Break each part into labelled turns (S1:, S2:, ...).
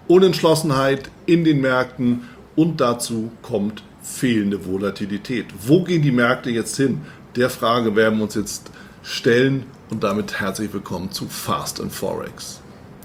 S1: Unentschlossenheit in den Märkten und dazu kommt fehlende Volatilität. Wo gehen die Märkte jetzt hin? Der Frage werden wir uns jetzt stellen und damit herzlich willkommen zu Fast and Forex.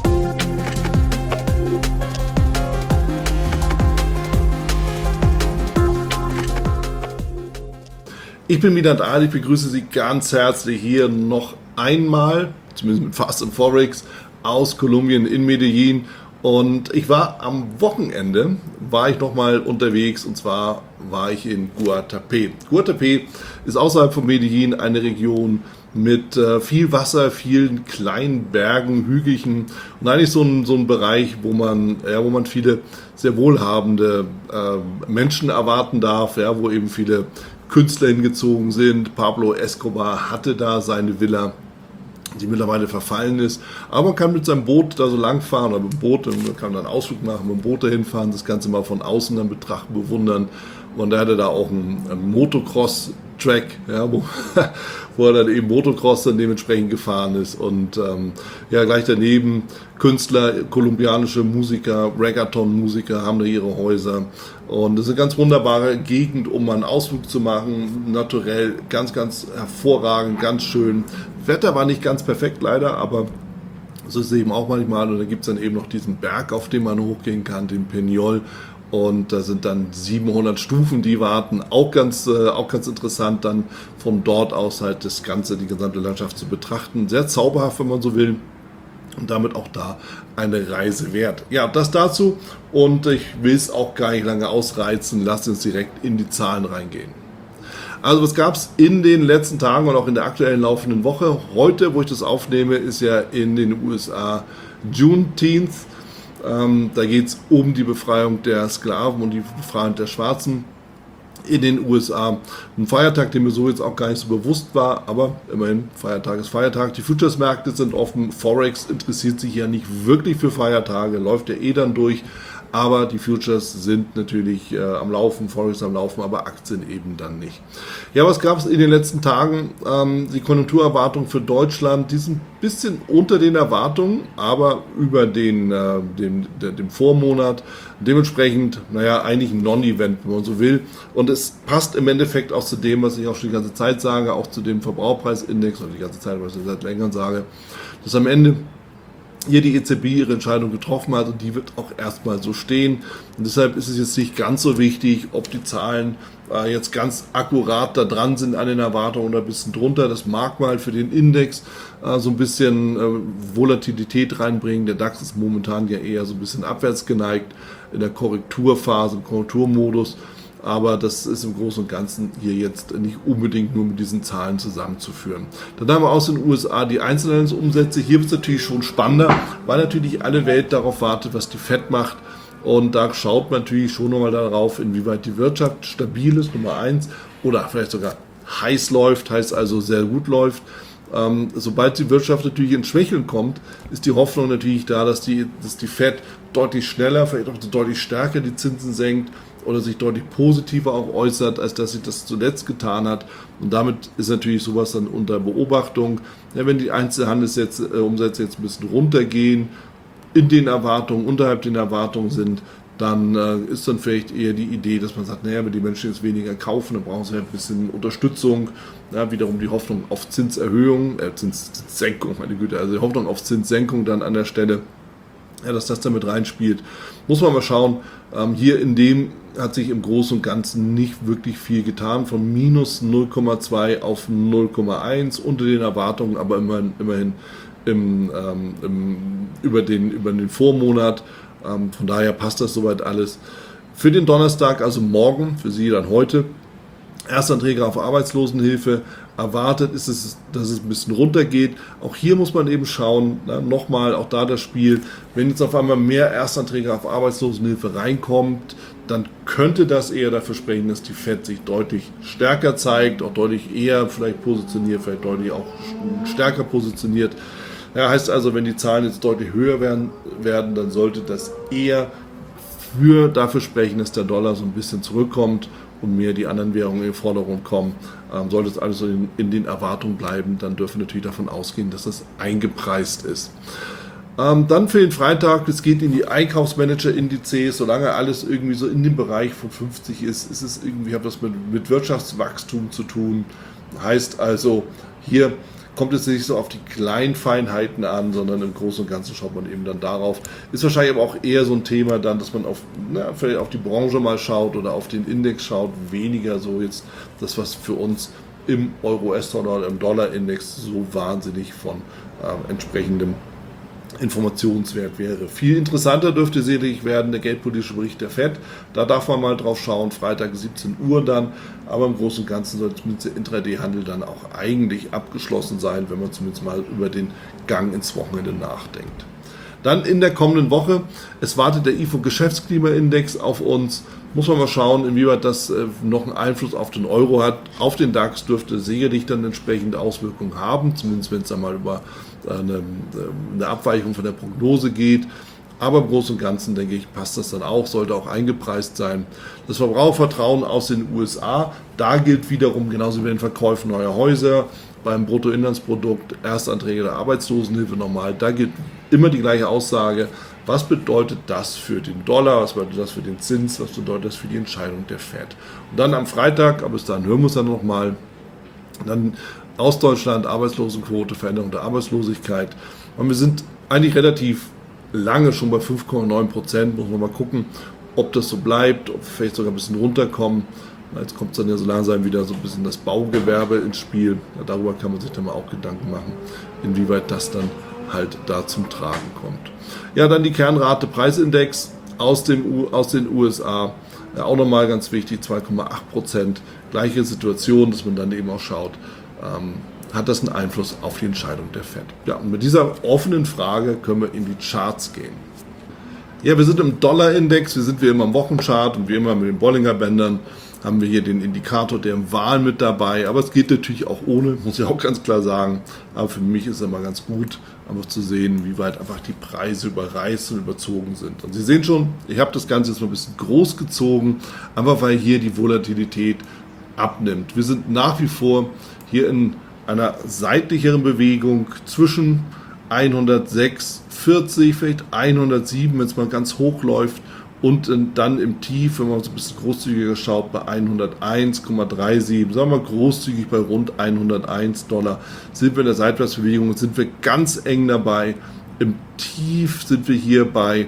S1: Ich bin Midan Ali, ich begrüße Sie ganz herzlich hier noch einmal, zumindest mit Fast and Forex, aus Kolumbien in Medellin. Und ich war am Wochenende, nochmal unterwegs, und zwar war ich in Guatapé. Guatapé ist außerhalb von Medellin eine Region mit viel Wasser, vielen kleinen Bergen, Hügelchen und eigentlich so ein Bereich, wo man viele sehr wohlhabende Menschen erwarten darf, wo eben viele Künstler hingezogen sind. Pablo Escobar hatte da seine Villa, die mittlerweile verfallen ist. Aber man kann mit seinem Boot da so lang fahren, oder mit dem Boot, man kann dann einen Ausflug machen, mit dem Boot dahin fahren, das Ganze mal von außen dann betrachten, bewundern. Und da hatte da auch einen Motocross-Track, wo er dann eben Motocross dann dementsprechend gefahren ist. Und gleich daneben Künstler, kolumbianische Musiker, Reggaeton-Musiker haben da ihre Häuser. Und das ist eine ganz wunderbare Gegend, um mal einen Ausflug zu machen. Naturell, ganz, ganz hervorragend, ganz schön. Wetter war nicht ganz perfekt leider, aber so ist es eben auch manchmal. Und da gibt es dann eben noch diesen Berg, auf den man hochgehen kann, den Peñol. Und da sind dann 700 Stufen, die warten. Auch ganz interessant, dann von dort aus halt die gesamte Landschaft zu betrachten. Sehr zauberhaft, wenn man so will. Und damit auch da eine Reise wert. Ja, das dazu. Und ich will es auch gar nicht lange ausreizen. Lasst uns direkt in die Zahlen reingehen. Also was gab es in den letzten Tagen und auch in der aktuellen laufenden Woche? Heute, wo ich das aufnehme, ist ja in den USA Juneteenth. Da geht es um die Befreiung der Sklaven und die Befreiung der Schwarzen in den USA. Ein Feiertag, der mir so jetzt auch gar nicht so bewusst war, aber immerhin, Feiertag ist Feiertag. Die Futures-Märkte sind offen. Forex interessiert sich ja nicht wirklich für Feiertage, läuft ja dann durch. Aber die Futures sind natürlich am Laufen, Forex am Laufen, aber Aktien eben dann nicht. Ja, was gab es in den letzten Tagen? Die Konjunkturerwartungen für Deutschland, die sind ein bisschen unter den Erwartungen, aber über dem Vormonat. Dementsprechend, eigentlich ein Non-Event, wenn man so will. Und es passt im Endeffekt auch zu dem, was ich auch schon die ganze Zeit sage, auch zu dem Verbraucherpreisindex, oder die ganze Zeit, was ich seit längerem sage, dass am Ende hier die EZB ihre Entscheidung getroffen hat und die wird auch erstmal so stehen. Und deshalb ist es jetzt nicht ganz so wichtig, ob die Zahlen jetzt ganz akkurat da dran sind an den Erwartungen oder ein bisschen drunter. Das mag mal für den Index so ein bisschen Volatilität reinbringen. Der DAX ist momentan ja eher so ein bisschen abwärts geneigt in der Korrekturphase, im Korrekturmodus. Aber das ist im Großen und Ganzen hier jetzt nicht unbedingt nur mit diesen Zahlen zusammenzuführen. Dann haben wir aus den USA die Einzelhandelsumsätze. Hier wird es natürlich schon spannender, weil natürlich alle Welt darauf wartet, was die Fed macht. Und da schaut man natürlich schon nochmal darauf, inwieweit die Wirtschaft stabil ist, Nummer 1, oder vielleicht sogar heiß läuft, heißt also sehr gut läuft. Sobald die Wirtschaft natürlich ins Schwächeln kommt, ist die Hoffnung natürlich da, dass die Fed deutlich schneller, vielleicht auch deutlich stärker die Zinsen senkt oder sich deutlich positiver auch äußert, als dass sie das zuletzt getan hat. Und damit ist natürlich sowas dann unter Beobachtung. Ja, wenn die Einzelhandelsumsätze jetzt ein bisschen runtergehen, in den Erwartungen, unterhalb den Erwartungen sind, dann ist dann vielleicht eher die Idee, dass man sagt, wenn die Menschen jetzt weniger kaufen, dann brauchen sie halt ein bisschen Unterstützung. Ja, wiederum die Hoffnung auf Zinserhöhung, Zinssenkung, meine Güte, also die Hoffnung auf Zinssenkung dann an der Stelle, dass das damit reinspielt. Muss man mal schauen. Hier in dem hat sich im Großen und Ganzen nicht wirklich viel getan. Von minus 0,2 auf 0,1 unter den Erwartungen, aber immerhin über den Vormonat. Von daher passt das soweit alles. Für den Donnerstag, also morgen, für Sie dann heute, Erstanträge auf Arbeitslosenhilfe. Erwartet ist es, dass es ein bisschen runtergeht. Auch hier muss man eben schauen, nochmal, auch da das Spiel, wenn jetzt auf einmal mehr Erstanträge auf Arbeitslosenhilfe reinkommt, dann könnte das eher dafür sprechen, dass die Fed sich deutlich stärker zeigt, auch deutlich eher vielleicht positioniert, vielleicht deutlich auch stärker positioniert. Ja, heißt also, wenn die Zahlen jetzt deutlich höher werden, dann sollte das eher dafür sprechen, dass der Dollar so ein bisschen zurückkommt und mehr die anderen Währungen in Forderung kommen. Sollte es alles in den Erwartungen bleiben, dann dürfen wir natürlich davon ausgehen, dass das eingepreist ist. Dann für den Freitag, es geht in die Einkaufsmanager-Indizes, solange alles irgendwie so in dem Bereich von 50 ist, ist es irgendwie, hat das mit Wirtschaftswachstum zu tun. Heißt also, hier kommt es nicht so auf die kleinen Feinheiten an, sondern im Großen und Ganzen schaut man eben dann darauf. Ist wahrscheinlich aber auch eher so ein Thema dann, dass man vielleicht auf die Branche mal schaut oder auf den Index schaut, weniger so jetzt das, was für uns im Euro-US-Dollar oder im Dollar-Index so wahnsinnig von entsprechendem Informationswert wäre. Viel interessanter dürfte sicherlich werden der geldpolitische Bericht der FED. Da darf man mal drauf schauen, Freitag 17 Uhr dann. Aber im Großen und Ganzen sollte zumindest der Intraday-Handel dann auch eigentlich abgeschlossen sein, wenn man zumindest mal über den Gang ins Wochenende nachdenkt. Dann in der kommenden Woche, es wartet der IFO Geschäftsklimaindex auf uns. Muss man mal schauen, inwieweit das noch einen Einfluss auf den Euro hat. Auf den DAX dürfte sicherlich dann entsprechende Auswirkungen haben, zumindest wenn es dann mal über eine Abweichung von der Prognose geht. Aber im Großen und Ganzen, denke ich, passt das dann auch, sollte auch eingepreist sein. Das Verbrauchervertrauen aus den USA, da gilt wiederum genauso wie den Verkäufen neuer Häuser, beim Bruttoinlandsprodukt, Erstanträge der Arbeitslosenhilfe normal, da gilt immer die gleiche Aussage. Was bedeutet das für den Dollar, was bedeutet das für den Zins, was bedeutet das für die Entscheidung der FED? Und dann am Freitag, aber bis dahin hören wir uns dann nochmal, dann aus Deutschland, Arbeitslosenquote, Veränderung der Arbeitslosigkeit. Und wir sind eigentlich relativ lange schon bei 5,9%, muss man mal gucken, ob das so bleibt, ob wir vielleicht sogar ein bisschen runterkommen. Jetzt kommt dann ja so langsam wieder so ein bisschen das Baugewerbe ins Spiel. Ja, darüber kann man sich dann mal auch Gedanken machen, inwieweit das dann halt da zum Tragen kommt. Ja, dann die Kernrate Preisindex aus den USA. Ja, auch nochmal ganz wichtig, 2,8%. Gleiche Situation, dass man dann eben auch schaut, hat das einen Einfluss auf die Entscheidung der FED. Ja, und mit dieser offenen Frage können wir in die Charts gehen. Ja, wir sind im Dollar-Index, wir sind wie immer im Wochenchart und wie immer mit den Bollinger-Bändern haben wir hier den Indikator der Wahl mit dabei, aber es geht natürlich auch ohne, muss ich auch ganz klar sagen, aber für mich ist es immer ganz gut, einfach zu sehen, wie weit einfach die Preise überreißt und überzogen sind. Und Sie sehen schon, ich habe das Ganze jetzt mal ein bisschen groß gezogen, einfach weil hier die Volatilität abnimmt. Wir sind nach wie vor hier in einer seitlicheren Bewegung zwischen 106,40, vielleicht 107, wenn es mal ganz hoch läuft, und dann im Tief, wenn man so ein bisschen großzügiger schaut, bei 101,37, sagen wir mal großzügig bei rund 101 Dollar, sind wir in der Seitwärtsbewegung und sind wir ganz eng dabei. Im Tief sind wir hier bei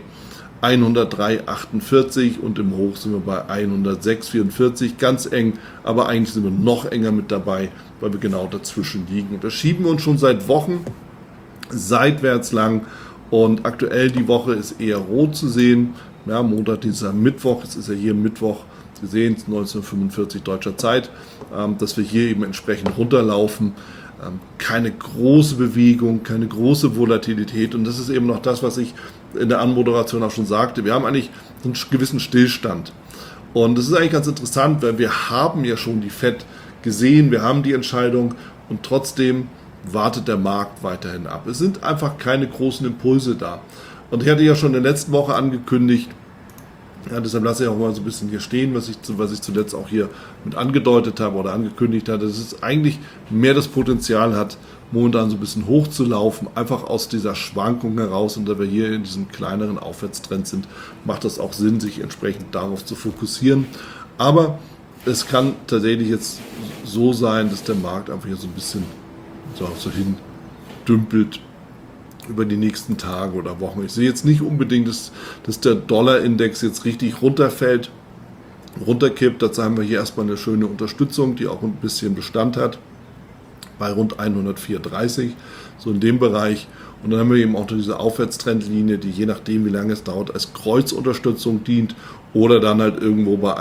S1: 103,48 und im Hoch sind wir bei 106,44, ganz eng, aber eigentlich sind wir noch enger mit dabei, weil wir genau dazwischen liegen. Und da schieben wir uns schon seit Wochen seitwärts lang und aktuell die Woche ist eher rot zu sehen. Ja, Montag, Dienstag, Mittwoch, es ist ja hier Mittwoch, Sie sehen es, 1945 deutscher Zeit, dass wir hier eben entsprechend runterlaufen. Keine große Bewegung, keine große Volatilität und das ist eben noch das, was ich in der Anmoderation auch schon sagte. Wir haben eigentlich einen gewissen Stillstand und das ist eigentlich ganz interessant, weil wir haben ja schon die FED gesehen, wir haben die Entscheidung und trotzdem wartet der Markt weiterhin ab. Es sind einfach keine großen Impulse da. Und ich hatte ja schon in der letzten Woche angekündigt, ja, deshalb lasse ich auch mal so ein bisschen hier stehen, was ich zuletzt auch hier mit angedeutet habe oder angekündigt hatte, dass es eigentlich mehr das Potenzial hat, momentan so ein bisschen hochzulaufen, einfach aus dieser Schwankung heraus. Und da wir hier in diesem kleineren Aufwärtstrend sind, macht das auch Sinn, sich entsprechend darauf zu fokussieren. Aber es kann tatsächlich jetzt so sein, dass der Markt einfach hier so ein bisschen so hin dümpelt über die nächsten Tage oder Wochen. Ich sehe jetzt nicht unbedingt, dass der Dollar-Index jetzt richtig runterfällt, runterkippt. Dazu haben wir hier erstmal eine schöne Unterstützung, die auch ein bisschen Bestand hat, bei rund 104,30, so in dem Bereich. Und dann haben wir eben auch diese Aufwärtstrendlinie, die je nachdem, wie lange es dauert, als Kreuzunterstützung dient oder dann halt irgendwo bei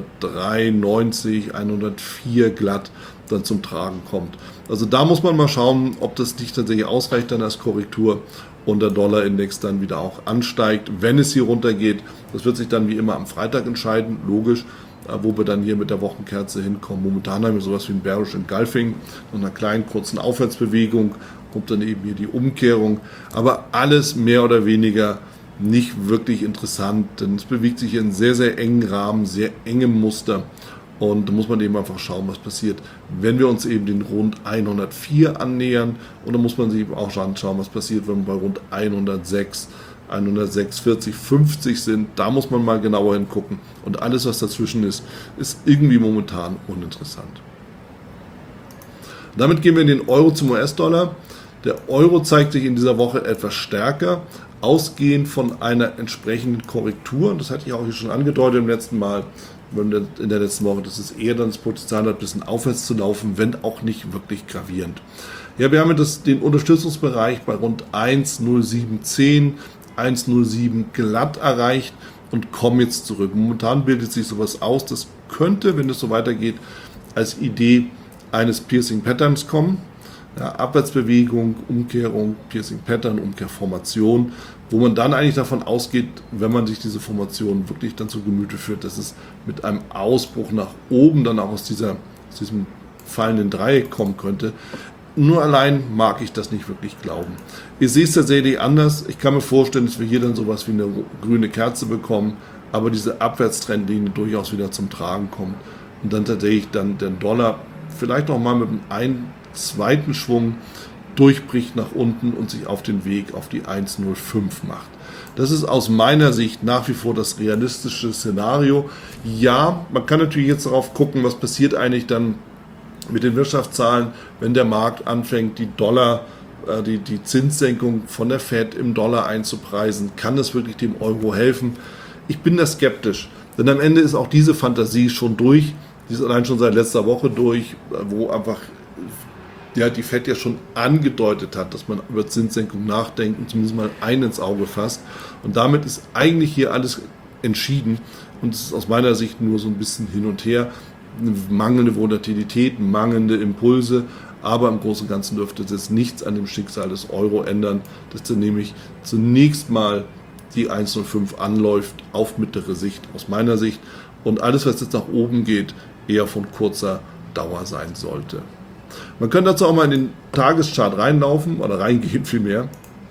S1: 103,90, 104 glatt dann zum Tragen kommt. Also da muss man mal schauen, ob das nicht tatsächlich ausreicht dann als Korrektur und der Dollar-Index dann wieder auch ansteigt, wenn es hier runtergeht. Das wird sich dann wie immer am Freitag entscheiden, logisch, wo wir dann hier mit der Wochenkerze hinkommen. Momentan haben wir sowas wie ein Bearish Engulfing und einer kleinen kurzen Aufwärtsbewegung, kommt dann eben hier die Umkehrung, aber alles mehr oder weniger nicht wirklich interessant, denn es bewegt sich in sehr, sehr engen Rahmen, sehr engem Muster Und da muss man eben einfach schauen, was passiert, wenn wir uns eben den rund 104 annähern. Und dann muss man sich eben auch anschauen, was passiert, wenn wir bei rund 106, 106, 50 sind. Da muss man mal genauer hingucken. Und alles, was dazwischen ist, ist irgendwie momentan uninteressant. Damit gehen wir in den Euro zum US-Dollar. Der Euro zeigt sich in dieser Woche etwas stärker, ausgehend von einer entsprechenden Korrektur. Das hatte ich auch hier schon angedeutet im letzten Mal, in der letzten Woche, dass es eher dann das Potenzial hat, ein bisschen aufwärts zu laufen, wenn auch nicht wirklich gravierend. Ja, wir haben den Unterstützungsbereich bei rund 1,0710, 1,07 glatt erreicht und kommen jetzt zurück. Momentan bildet sich sowas aus, das könnte, wenn es so weitergeht, als Idee eines Piercing Patterns kommen. Ja, Abwärtsbewegung, Umkehrung, Piercing Pattern, Umkehrformation, wo man dann eigentlich davon ausgeht, wenn man sich diese Formation wirklich dann zu Gemüte führt, dass es mit einem Ausbruch nach oben dann auch aus diesem fallenden Dreieck kommen könnte. Nur allein mag ich das nicht wirklich glauben. Ich sehe es tatsächlich anders. Ich kann mir vorstellen, dass wir hier dann sowas wie eine grüne Kerze bekommen, aber diese Abwärtstrendlinie durchaus wieder zum Tragen kommt und dann tatsächlich dann der Dollar vielleicht noch mal mit einem zweiten Schwung durchbricht nach unten und sich auf den Weg auf die 1,05 macht. Das ist aus meiner Sicht nach wie vor das realistische Szenario. Ja, man kann natürlich jetzt darauf gucken, was passiert eigentlich dann mit den Wirtschaftszahlen, wenn der Markt anfängt, die Zinssenkung von der Fed im Dollar einzupreisen. Kann das wirklich dem Euro helfen? Ich bin da skeptisch, denn am Ende ist auch diese Fantasie schon durch. Die ist allein schon seit letzter Woche durch, wo einfach die Fed ja schon angedeutet hat, dass man über Zinssenkung nachdenkt und zumindest mal einen ins Auge fasst. Und damit ist eigentlich hier alles entschieden und es ist aus meiner Sicht nur so ein bisschen hin und her. Eine mangelnde Volatilität, mangelnde Impulse, aber im Großen und Ganzen dürfte es jetzt nichts an dem Schicksal des Euro ändern, dass dann nämlich zunächst mal die 1,05 anläuft auf mittlere Sicht aus meiner Sicht und alles, was jetzt nach oben geht, eher von kurzer Dauer sein sollte. Man könnte dazu auch mal in den Tageschart reinlaufen oder reingehen vielmehr.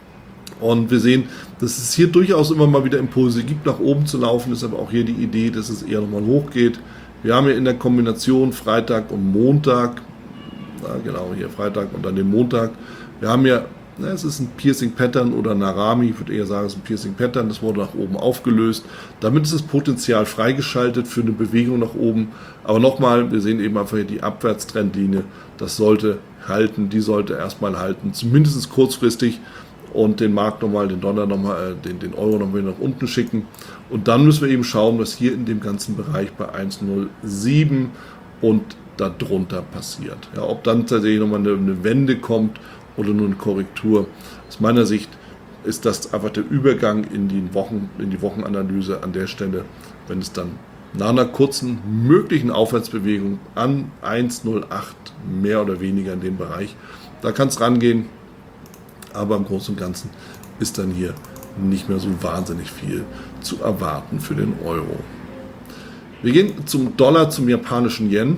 S1: Und wir sehen, dass es hier durchaus immer mal wieder Impulse gibt, nach oben zu laufen. Ist aber auch hier die Idee, dass es eher nochmal hochgeht. Wir haben hier in der Kombination Freitag und Montag, genau hier Freitag und dann den Montag. Wir haben ja, es ist ein Piercing Pattern oder ein Narami, ich würde eher sagen, es ist ein Piercing Pattern, das wurde nach oben aufgelöst. Damit ist das Potenzial freigeschaltet für eine Bewegung nach oben. Aber nochmal, wir sehen eben einfach hier die Abwärtstrendlinie, das sollte halten, die sollte erstmal halten, zumindest kurzfristig und den Markt nochmal, den Dollar nochmal, den Euro nochmal nach unten schicken. Und dann müssen wir eben schauen, was hier in dem ganzen Bereich bei 1,07 und darunter passiert. Ja, ob dann tatsächlich nochmal eine Wende kommt oder nur eine Korrektur. Aus meiner Sicht ist das einfach der Übergang in die Wochenanalyse an der Stelle, wenn es dann nach einer kurzen möglichen Aufwärtsbewegung an 1,08 mehr oder weniger in dem Bereich, da kann es rangehen, aber im Großen und Ganzen ist dann hier nicht mehr so wahnsinnig viel zu erwarten für den Euro. Wir gehen zum Dollar, zum japanischen Yen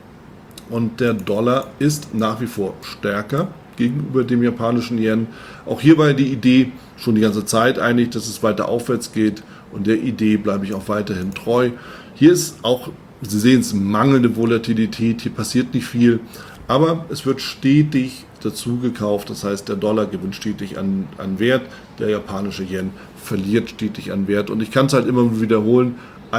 S1: und der Dollar ist nach wie vor stärker gegenüber dem japanischen Yen. Auch hier war die Idee schon die ganze Zeit eigentlich, dass es weiter aufwärts geht und der Idee bleibe ich auch weiterhin treu. Hier ist auch, Sie sehen es, mangelnde Volatilität, hier passiert nicht viel, aber es wird stetig dazu gekauft, das heißt der Dollar gewinnt stetig an Wert, der japanische Yen verliert stetig an Wert und ich kann es halt immer wiederholen,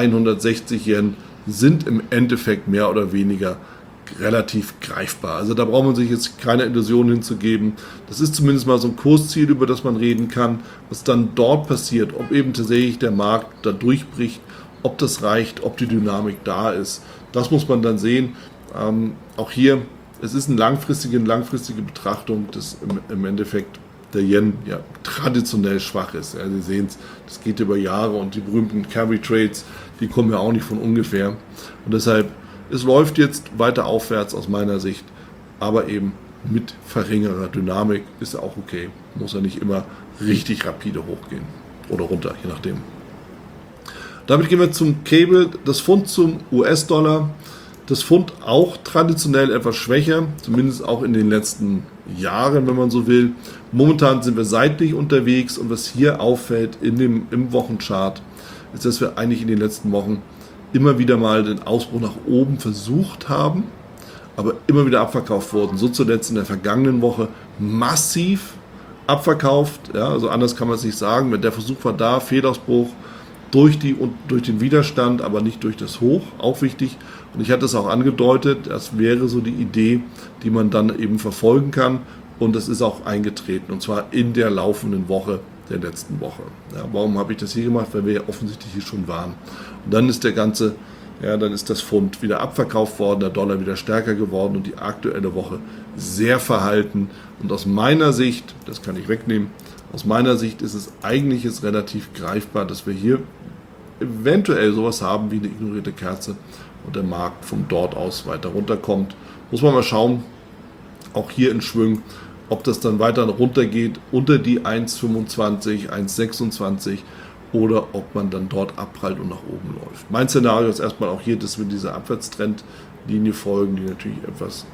S1: 160 Yen sind im Endeffekt mehr oder weniger relativ greifbar. Also da braucht man sich jetzt keine Illusion hinzugeben. Das ist zumindest mal so ein Kursziel, über das man reden kann, was dann dort passiert, ob eben tatsächlich der Markt da durchbricht, ob das reicht, ob die Dynamik da ist. Das muss man dann sehen. Auch hier, es ist eine langfristige Betrachtung, dass im Endeffekt der Yen ja traditionell schwach ist. Ja, Sie sehen es, das geht über Jahre und die berühmten Carry Trades, die kommen ja auch nicht von ungefähr. Und deshalb, es läuft jetzt weiter aufwärts aus meiner Sicht, aber eben mit verringerer Dynamik ist ja auch okay. Muss ja nicht immer richtig rapide hochgehen oder runter, je nachdem. Damit gehen wir zum Cable, das Pfund zum US-Dollar. Das Pfund auch traditionell etwas schwächer, zumindest auch in den letzten Jahren, wenn man so will. Momentan sind wir seitlich unterwegs und was hier auffällt im Wochenchart, ist, dass wir eigentlich in den letzten Wochen immer wieder mal den Ausbruch nach oben versucht haben, aber immer wieder abverkauft wurden. So zuletzt in der vergangenen Woche massiv abverkauft. Ja, also anders kann man es nicht sagen. Der Versuch war da, Fehlausbruch durch den Widerstand, aber nicht durch das Hoch, auch wichtig. Und ich hatte es auch angedeutet, das wäre so die Idee, die man dann eben verfolgen kann. Und das ist auch eingetreten, und zwar in der laufenden Woche der letzten Woche. Ja, warum habe ich das hier gemacht? Weil wir ja offensichtlich hier schon waren. Und dann ist dann ist das Pfund wieder abverkauft worden, der Dollar wieder stärker geworden und die aktuelle Woche sehr verhalten. Und aus meiner Sicht, das kann ich wegnehmen, aus meiner Sicht ist es eigentlich jetzt relativ greifbar, dass wir hier eventuell sowas haben wie eine ignorierte Kerze und der Markt von dort aus weiter runterkommt. Muss man mal schauen, auch hier in Schwüngen, ob das dann weiter runtergeht unter die 1,25, 1,26 oder ob man dann dort abprallt und nach oben läuft. Mein Szenario ist erstmal auch hier, dass wir dieser Abwärtstrendlinie folgen, die natürlich etwas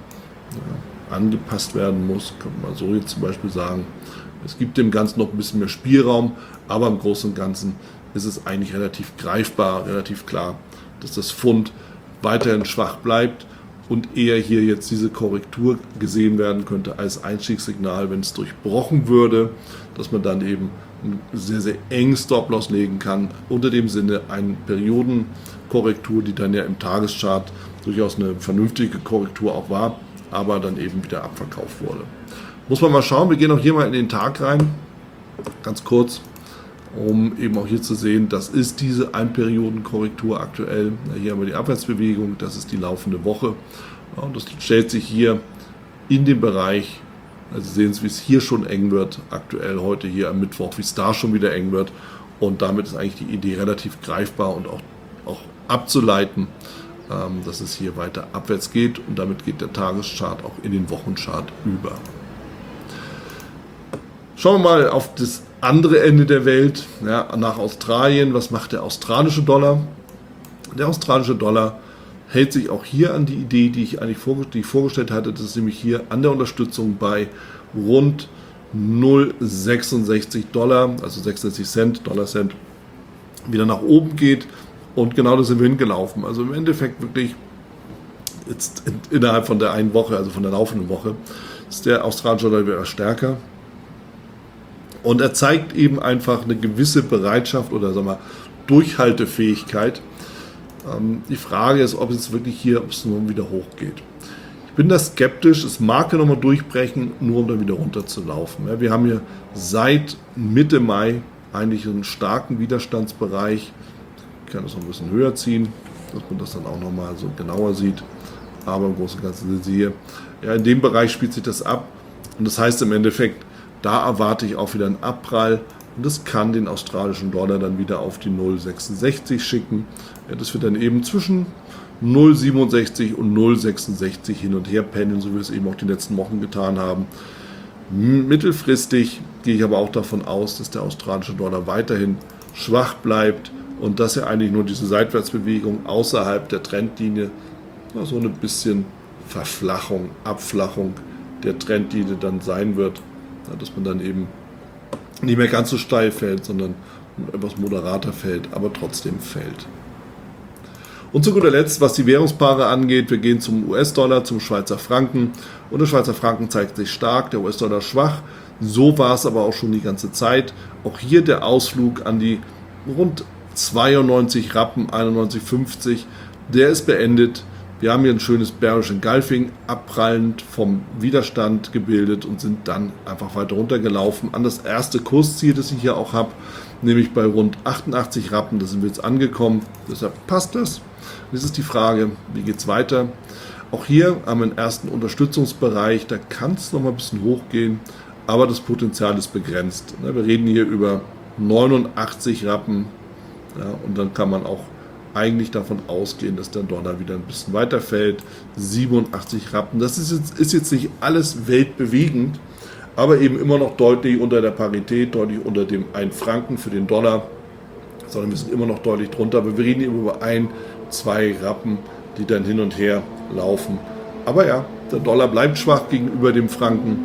S1: angepasst werden muss. Kann man so jetzt zum Beispiel sagen. Es gibt dem Ganzen noch ein bisschen mehr Spielraum, aber im Großen und Ganzen ist es eigentlich relativ greifbar, relativ klar, dass das Pfund weiterhin schwach bleibt und eher hier jetzt diese Korrektur gesehen werden könnte als Einstiegssignal, wenn es durchbrochen würde, dass man dann eben einen sehr, sehr engen Stop-Loss legen kann. Unter dem Sinne eine Periodenkorrektur, die dann ja im Tageschart durchaus eine vernünftige Korrektur auch war, aber dann eben wieder abverkauft wurde. Muss man mal schauen, wir gehen auch hier mal in den Tag rein, ganz kurz, um eben auch hier zu sehen, das ist diese Einperiodenkorrektur aktuell. Hier haben wir die Abwärtsbewegung, das ist die laufende Woche. Und das stellt sich hier in den Bereich, also Sie sehen es, wie es hier schon eng wird, aktuell heute hier am Mittwoch, wie es da schon wieder eng wird. Und damit ist eigentlich die Idee relativ greifbar und auch abzuleiten, dass es hier weiter abwärts geht. Und damit geht der Tageschart auch in den Wochenchart über. Schauen wir mal auf das andere Ende der Welt, ja, nach Australien. Was macht der australische Dollar? Der australische Dollar hält sich auch hier an die Idee, die ich vorgestellt hatte. Das ist nämlich hier an der Unterstützung bei rund 0,66 Dollar, also 66 Cent, Dollarcent, wieder nach oben geht. Und genau da sind wir hingelaufen. Also im Endeffekt wirklich jetzt innerhalb von der einen Woche, also von der laufenden Woche, ist der australische Dollar wieder stärker. Und er zeigt eben einfach eine gewisse Bereitschaft oder sagen wir Durchhaltefähigkeit. Die Frage ist, ob es wirklich hier, ob es nur wieder hochgeht. Ich bin da skeptisch, es mag ja nochmal durchbrechen, nur um dann wieder runter zu laufen. Ja, wir haben hier seit Mitte Mai eigentlich einen starken Widerstandsbereich. Ich kann das noch ein bisschen höher ziehen, dass man das dann auch nochmal so genauer sieht. Aber im Großen und Ganzen sind Sie hier. Ja, in dem Bereich spielt sich das ab. Und das heißt im Endeffekt, da erwarte ich auch wieder einen Abprall und das kann den australischen Dollar dann wieder auf die 0,66 schicken. Ja, das wird dann eben zwischen 0,67 und 0,66 hin und her pendeln, so wie wir es eben auch die letzten Wochen getan haben. Mittelfristig gehe ich aber auch davon aus, dass der australische Dollar weiterhin schwach bleibt und dass er eigentlich nur diese Seitwärtsbewegung außerhalb der Trendlinie, so eine bisschen Verflachung, Abflachung der Trendlinie dann sein wird. Dass man dann eben nicht mehr ganz so steil fällt, sondern etwas moderater fällt, aber trotzdem fällt. Und zu guter Letzt, was die Währungspaare angeht, wir gehen zum US-Dollar, zum Schweizer Franken. Und der Schweizer Franken zeigt sich stark, der US-Dollar schwach. So war es aber auch schon die ganze Zeit. Auch hier der Ausflug an die rund 92 Rappen, 91,50, der ist beendet. Wir haben hier ein schönes Bearish Engulfing, abprallend vom Widerstand gebildet und sind dann einfach weiter runtergelaufen an das erste Kursziel, das ich hier auch habe, nämlich bei rund 88 Rappen, da sind wir jetzt angekommen, deshalb passt das. Jetzt ist die Frage, wie geht es weiter? Auch hier haben wir einen ersten Unterstützungsbereich, da kann es noch mal ein bisschen hochgehen, aber das Potenzial ist begrenzt. Wir reden hier über 89 Rappen, ja, und dann kann man auch eigentlich davon ausgehen, dass der Dollar wieder ein bisschen weiter fällt. 87 Rappen, das ist jetzt nicht alles weltbewegend, aber eben immer noch deutlich unter der Parität, deutlich unter dem 1 Franken für den Dollar, sondern wir sind immer noch deutlich drunter, aber wir reden eben über 1, 2 Rappen, die dann hin und her laufen. Aber ja, der Dollar bleibt schwach gegenüber dem Franken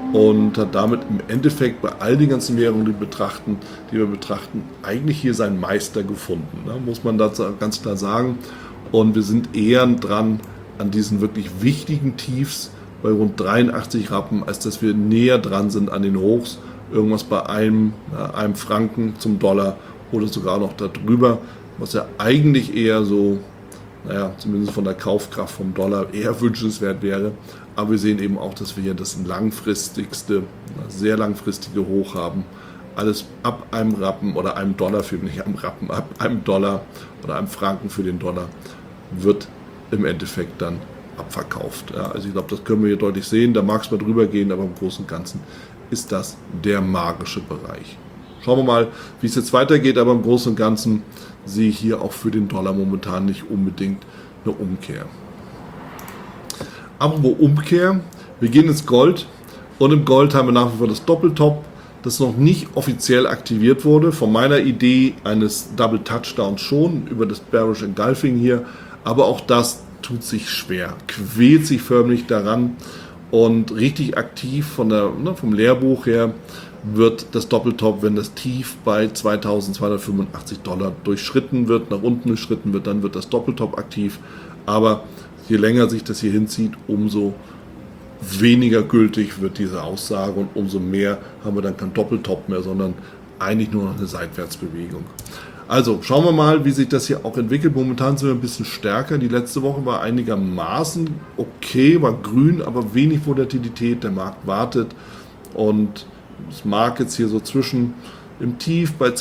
S1: und hat damit im Endeffekt bei all den ganzen Währungen, die wir betrachten, eigentlich hier seinen Meister gefunden, ne? Muss man dazu ganz klar sagen. Und wir sind eher dran an diesen wirklich wichtigen Tiefs bei rund 83 Rappen, als dass wir näher dran sind an den Hochs, irgendwas bei einem Franken zum Dollar oder sogar noch darüber, was ja eigentlich eher so, zumindest von der Kaufkraft vom Dollar eher wünschenswert wäre. Aber wir sehen eben auch, dass wir hier das sehr langfristige Hoch haben. Alles ab einem Rappen oder einem Dollar, nicht am Rappen, ab einem Dollar oder einem Franken für den Dollar wird im Endeffekt dann abverkauft. Ja, also ich glaube, das können wir hier deutlich sehen. Da mag es mal drüber gehen, aber im Großen und Ganzen ist das der magische Bereich. Schauen wir mal, wie es jetzt weitergeht, aber im Großen und Ganzen sehe ich hier auch für den Dollar momentan nicht unbedingt eine Umkehr. Apropos Umkehr, wir gehen ins Gold und im Gold haben wir nach wie vor das Doppeltop, das noch nicht offiziell aktiviert wurde. Von meiner Idee eines Double Touchdowns schon über das Bearish Engulfing hier, aber auch das tut sich schwer, quält sich förmlich daran und richtig aktiv vom Lehrbuch her wird das Doppeltop, wenn das Tief bei 2.285 Dollar durchschritten wird, nach unten durchschritten wird, dann wird das Doppeltop aktiv, aber je länger sich das hier hinzieht, umso weniger gültig wird diese Aussage und umso mehr haben wir dann kein Doppeltop mehr, sondern eigentlich nur noch eine Seitwärtsbewegung. Also schauen wir mal, wie sich das hier auch entwickelt. Momentan sind wir ein bisschen stärker. Die letzte Woche war einigermaßen okay, war grün, aber wenig Volatilität. Der Markt wartet und es mag jetzt hier so zwischen im Tief bei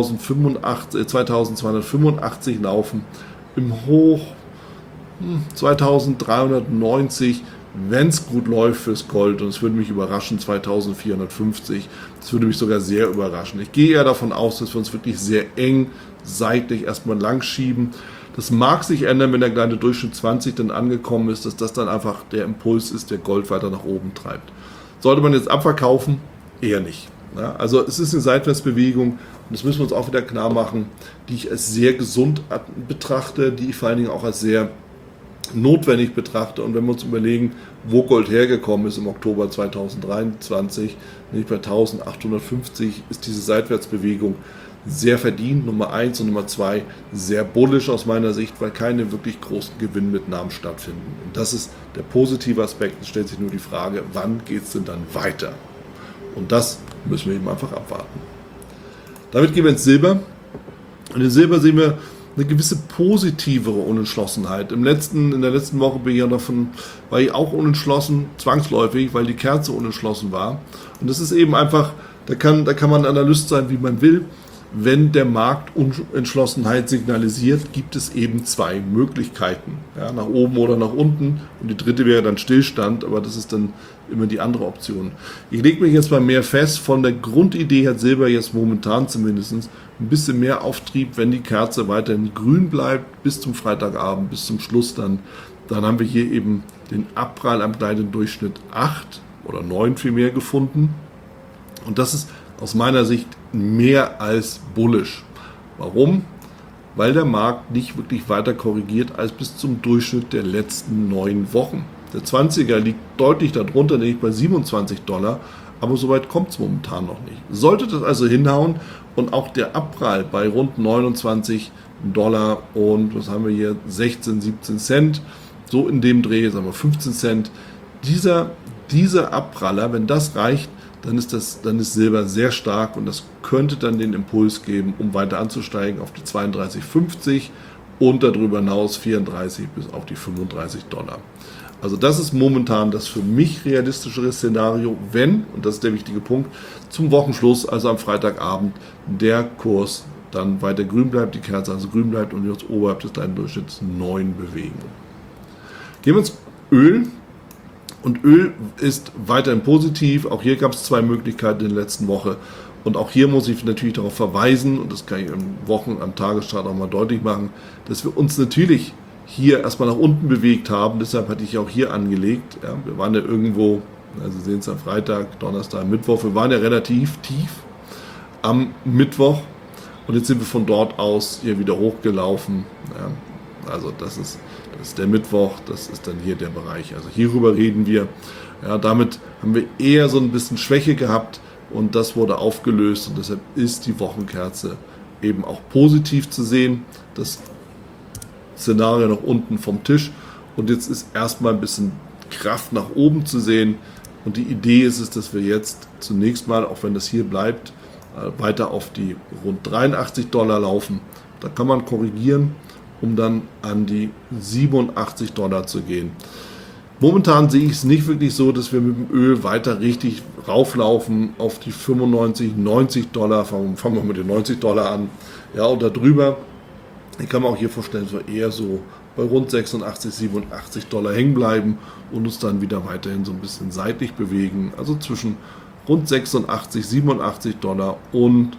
S1: 2285 laufen, im Hoch 2390, wenn es gut läuft fürs Gold, und es würde mich überraschen, 2450, das würde mich sogar sehr überraschen. Ich gehe eher davon aus, dass wir uns wirklich sehr eng seitlich erstmal lang schieben. Das mag sich ändern, wenn der kleine Durchschnitt 20 dann angekommen ist, dass das dann einfach der Impuls ist, der Gold weiter nach oben treibt. Sollte man jetzt abverkaufen? Eher nicht. Ja, also es ist eine Seitwärtsbewegung und das müssen wir uns auch wieder klar machen, die ich als sehr gesund betrachte, die ich vor allen Dingen auch als sehr notwendig betrachte. Und wenn wir uns überlegen, wo Gold hergekommen ist im Oktober 2023, nämlich bei 1850, ist diese Seitwärtsbewegung sehr verdient, Nummer 1 und Nummer 2 sehr bullish aus meiner Sicht, weil keine wirklich großen Gewinnmitnahmen stattfinden. Und das ist der positive Aspekt. Es stellt sich nur die Frage, wann geht es denn dann weiter? Und das müssen wir eben einfach abwarten. Damit gehen wir ins Silber. Und in Silber sehen wir eine gewisse positivere Unentschlossenheit. In der letzten Woche war ich auch unentschlossen, zwangsläufig, weil die Kerze unentschlossen war. Und das ist eben einfach, da kann man Analyst sein, wie man will. Wenn der Markt Unentschlossenheit signalisiert, gibt es eben zwei Möglichkeiten. Ja, nach oben oder nach unten. Und die dritte wäre dann Stillstand, aber das ist dann immer die andere Option. Ich lege mich jetzt mal mehr fest, von der Grundidee hat Silber jetzt momentan zumindest ein bisschen mehr Auftrieb, wenn die Kerze weiterhin grün bleibt, bis zum Freitagabend, bis zum Schluss dann haben wir hier eben den Abprall am kleinen Durchschnitt 8 oder 9 vielmehr gefunden. Und das ist aus meiner Sicht mehr als bullish. Warum? Weil der Markt nicht wirklich weiter korrigiert als bis zum Durchschnitt der letzten 9 Wochen. Der 20er liegt deutlich darunter, nämlich bei 27 Dollar, aber soweit kommt es momentan noch nicht. Sollte das also hinhauen und auch der Abprall bei rund 29 Dollar und was haben wir hier, 16, 17 Cent, so in dem Dreh, sagen wir 15 Cent, dieser Abpraller, wenn das reicht, dann ist Silber sehr stark und das könnte dann den Impuls geben, um weiter anzusteigen auf die 32,50 und darüber hinaus 34 bis auf die 35 Dollar. Also das ist momentan das für mich realistischere Szenario, wenn, und das ist der wichtige Punkt, zum Wochenschluss, also am Freitagabend, der Kurs dann weiter grün bleibt, die Kerze also grün bleibt und wir uns oberhalb des kleinen Durchschnitts 9 bewegen. Gehen wir ins Öl. Und Öl ist weiterhin positiv. Auch hier gab es 2 Möglichkeiten in der letzten Woche. Und auch hier muss ich natürlich darauf verweisen, und das kann ich am Tagesstart auch mal deutlich machen, dass wir uns natürlich hier erstmal nach unten bewegt haben. Deshalb hatte ich auch hier angelegt. Ja, wir waren ja irgendwo, also Sie sehen es am Freitag, Donnerstag, Mittwoch, wir waren ja relativ tief am Mittwoch. Und jetzt sind wir von dort aus hier wieder hochgelaufen. Ja, Also das ist der Mittwoch, das ist dann hier der Bereich. Also hierüber reden wir. Ja, damit haben wir eher so ein bisschen Schwäche gehabt und das wurde aufgelöst und deshalb ist die Wochenkerze eben auch positiv zu sehen. Das Szenario nach unten vom Tisch und jetzt ist erstmal ein bisschen Kraft nach oben zu sehen und die Idee ist es, dass wir jetzt zunächst mal, auch wenn das hier bleibt, weiter auf die rund $83 laufen. Da kann man korrigieren, um dann an die $87 zu gehen. Momentan sehe ich es nicht wirklich so, dass wir mit dem Öl weiter richtig rauflaufen auf die 95, $90. Fangen wir mit den $90 an. Ja, und darüber, ich kann mir auch hier vorstellen, dass wir eher so bei rund 86, $87 hängen bleiben und uns dann wieder weiterhin so ein bisschen seitlich bewegen. Also zwischen rund 86, $87 und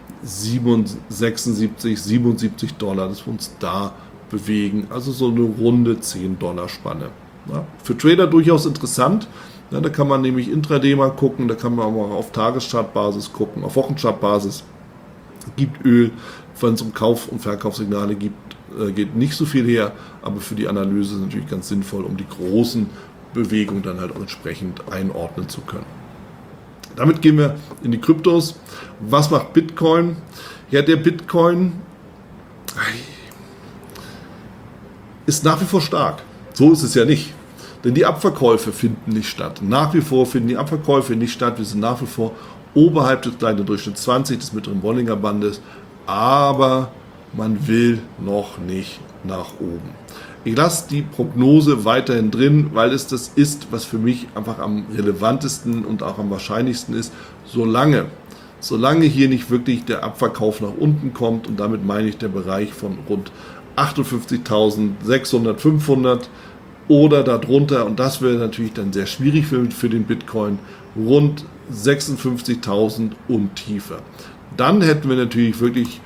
S1: 76, $77, dass wir uns da bewegen. Also so eine runde $10 Spanne. Ja, für Trader durchaus interessant. Ja, da kann man nämlich intraday mal gucken, da kann man auch auf Tageschartbasis gucken, auf Wochenchartbasis. Gibt Öl, wenn es um Kauf- und Verkaufssignale geht nicht so viel her, aber für die Analyse ist es natürlich ganz sinnvoll, um die großen Bewegungen dann halt auch entsprechend einordnen zu können. Damit gehen wir in die Kryptos. Was macht Bitcoin? Ja, der Bitcoin ist nach wie vor stark. So ist es ja nicht. Denn die Abverkäufe finden nicht statt. Nach wie vor finden die Abverkäufe nicht statt. Wir sind nach wie vor oberhalb des kleinen Durchschnitts 20 des mittleren Bollinger Bandes. Aber man will noch nicht nach oben. Ich lasse die Prognose weiterhin drin, weil es das ist, was für mich einfach am relevantesten und auch am wahrscheinlichsten ist. Solange hier nicht wirklich der Abverkauf nach unten kommt, und damit meine ich der Bereich von rund 58.600, 500 oder darunter, und das wäre natürlich dann sehr schwierig für den Bitcoin, rund 56.000 und tiefer. Dann hätten wir natürlich wirklich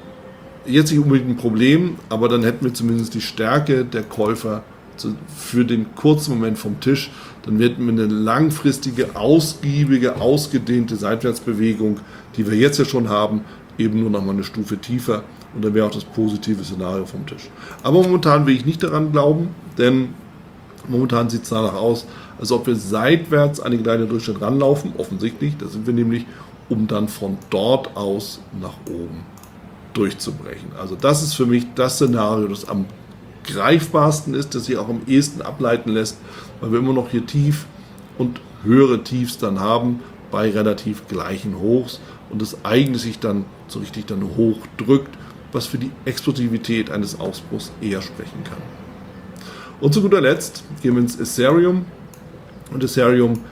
S1: jetzt nicht unbedingt ein Problem, aber dann hätten wir zumindest die Stärke der Käufer für den kurzen Moment vom Tisch. Dann hätten wir eine langfristige, ausgiebige, ausgedehnte Seitwärtsbewegung, die wir jetzt ja schon haben, eben nur noch mal eine Stufe tiefer, und dann wäre auch das positive Szenario vom Tisch. Aber momentan will ich nicht daran glauben, denn momentan sieht es danach aus, als ob wir seitwärts an den kleinen Durchschnitt ranlaufen, offensichtlich, da sind wir nämlich, um dann von dort aus nach oben durchzubrechen. Also das ist für mich das Szenario, das am greifbarsten ist, das sich auch am ehesten ableiten lässt, weil wir immer noch hier tief und höhere Tiefs dann haben bei relativ gleichen Hochs und es eigentlich sich dann so richtig dann hoch drückt, was für die Explosivität eines Ausbruchs eher sprechen kann. Und zu guter Letzt gehen wir ins Ethereum, und Ethereum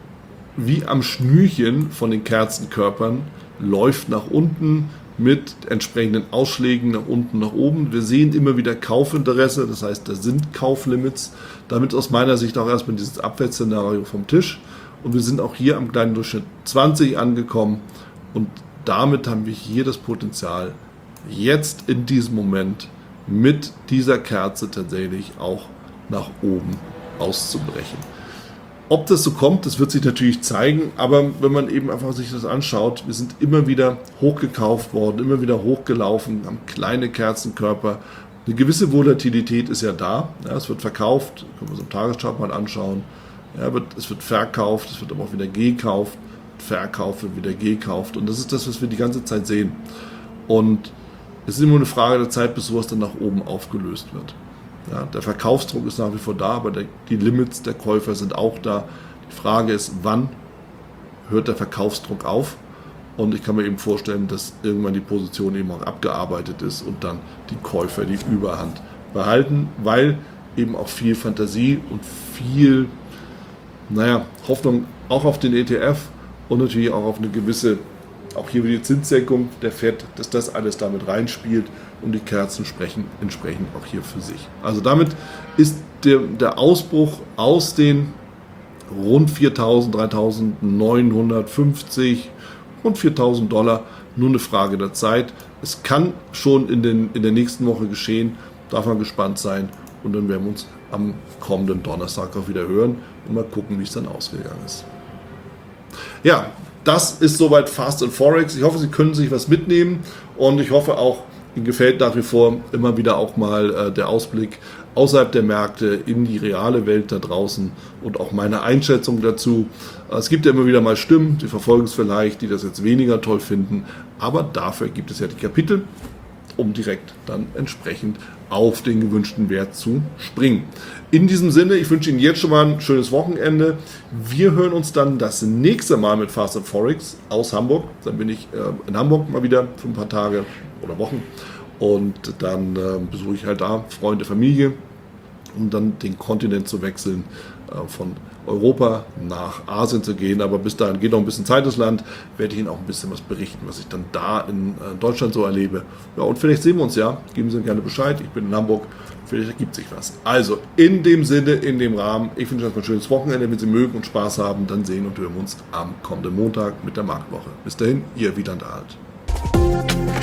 S1: wie am Schnürchen von den Kerzenkörpern läuft nach unten mit entsprechenden Ausschlägen nach unten, nach oben. Wir sehen immer wieder Kaufinteresse, das heißt, da sind Kauflimits. Damit aus meiner Sicht auch erstmal dieses Abwärtsszenario vom Tisch. Und wir sind auch hier am kleinen Durchschnitt 20 angekommen. Und damit haben wir hier das Potenzial, jetzt in diesem Moment mit dieser Kerze tatsächlich auch nach oben auszubrechen. Ob das so kommt, das wird sich natürlich zeigen, aber wenn man eben einfach sich das anschaut, wir sind immer wieder hochgekauft worden, immer wieder hochgelaufen, haben kleine Kerzenkörper. Eine gewisse Volatilität ist ja da. Ja, es wird verkauft, können wir uns im Tageschart mal anschauen. Ja, es wird verkauft, es wird aber auch wieder gekauft, verkauft wird wieder gekauft. Und das ist das, was wir die ganze Zeit sehen. Und es ist immer eine Frage der Zeit, bis sowas dann nach oben aufgelöst wird. Ja, der Verkaufsdruck ist nach wie vor da, aber die Limits der Käufer sind auch da. Die Frage ist, wann hört der Verkaufsdruck auf? Und ich kann mir eben vorstellen, dass irgendwann die Position eben auch abgearbeitet ist und dann die Käufer die Überhand behalten, weil eben auch viel Fantasie und viel Hoffnung auch auf den ETF und natürlich auch auf eine gewisse, auch hier wieder die Zinssenkung der FED, dass das alles damit reinspielt und die Kerzen sprechen entsprechend auch hier für sich. Also damit ist der Ausbruch aus den rund 4.000, 3.950, rund $4.000 nur eine Frage der Zeit. Es kann schon in der nächsten Woche geschehen, darf man gespannt sein, und dann werden wir uns am kommenden Donnerstag auch wieder hören und mal gucken, wie es dann ausgegangen ist. Ja, das ist soweit Fast and Forex. Ich hoffe, Sie können sich was mitnehmen und ich hoffe auch, Ihnen gefällt nach wie vor immer wieder auch mal der Ausblick außerhalb der Märkte in die reale Welt da draußen und auch meine Einschätzung dazu. Es gibt ja immer wieder mal Stimmen, die verfolgen es vielleicht, die das jetzt weniger toll finden, aber dafür gibt es ja die Kapitel, um direkt dann entsprechend auf den gewünschten Wert zu springen. In diesem Sinne, ich wünsche Ihnen jetzt schon mal ein schönes Wochenende. Wir hören uns dann das nächste Mal mit Fast & Forex aus Hamburg. Dann bin ich in Hamburg mal wieder für ein paar Tage oder Wochen und dann besuche ich halt da Freunde, Familie, um dann den Kontinent zu wechseln, von Europa nach Asien zu gehen. Aber bis dahin geht noch ein bisschen Zeit ins Land, werde ich Ihnen auch ein bisschen was berichten, was ich dann da in Deutschland so erlebe. Ja, und vielleicht sehen wir uns ja. Geben Sie mir gerne Bescheid. Ich bin in Hamburg. Vielleicht ergibt sich was. Also, in dem Sinne, in dem Rahmen, ich wünsche euch ein schönes Wochenende. Wenn Sie mögen und Spaß haben, dann sehen und hören wir uns am kommenden Montag mit der Marktwoche. Bis dahin, Ihr Wieland Alt.